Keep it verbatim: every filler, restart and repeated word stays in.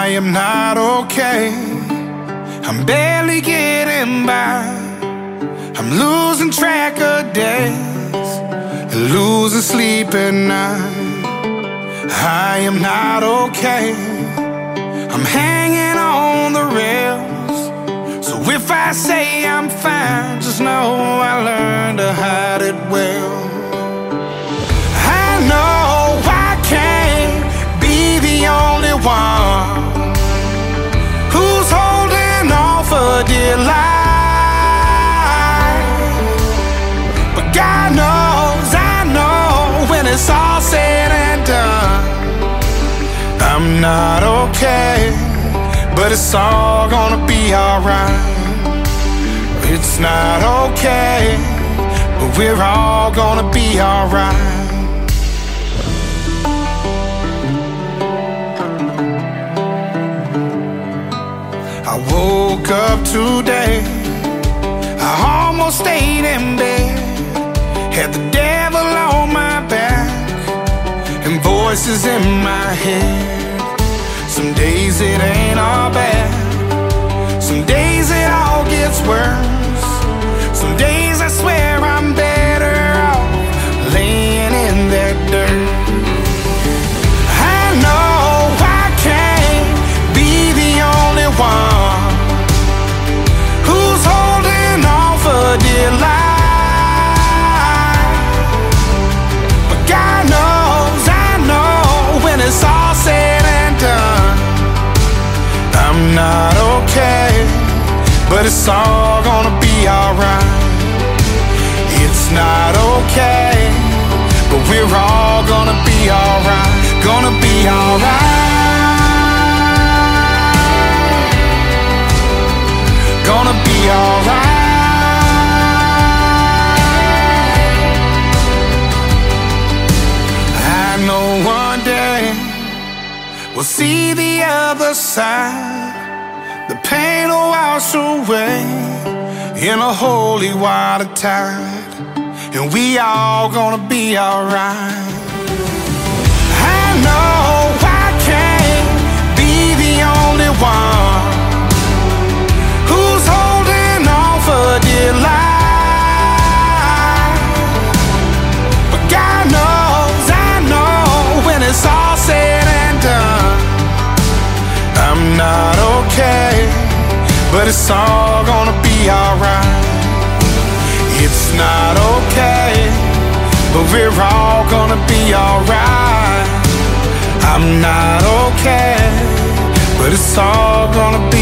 am not okay. I'm barely getting by. I'm losing track of days, losing sleep at night. I am not okay. I'm hanging on the rails. So if I say I'm fine, just know I learned to hide it well. I know I can't be the only one who's holding on for dear life. But God knows, I know, when it's all said and done, I'm not okay, but it's all gonna be alright. It's not okay, but we're all gonna be alright. I woke up today, I almost stayed in bed, had the devil on my back and voices in my head. Some days it ain't all bad, some days it all gets worse. Some days I swear I'm better off laying in that dirt. I know I can't be the only one who's holding on for dear life. But God knows, I know, when it's all said and done, I'm not okay, but it's all gonna be alright. It's not okay, but we're all gonna be alright. Gonna be alright. Gonna be alright. I know one day we'll see the other side. The pain will wash away in a holy water tide, and we all gonna be alright. I know I can't be the only one who's holding on for dear life. But God knows, I know, when it's all said and done, I'm not okay, but it's all gonna be alright. It's not okay, but we're all gonna be alright. I'm not okay, but it's all gonna be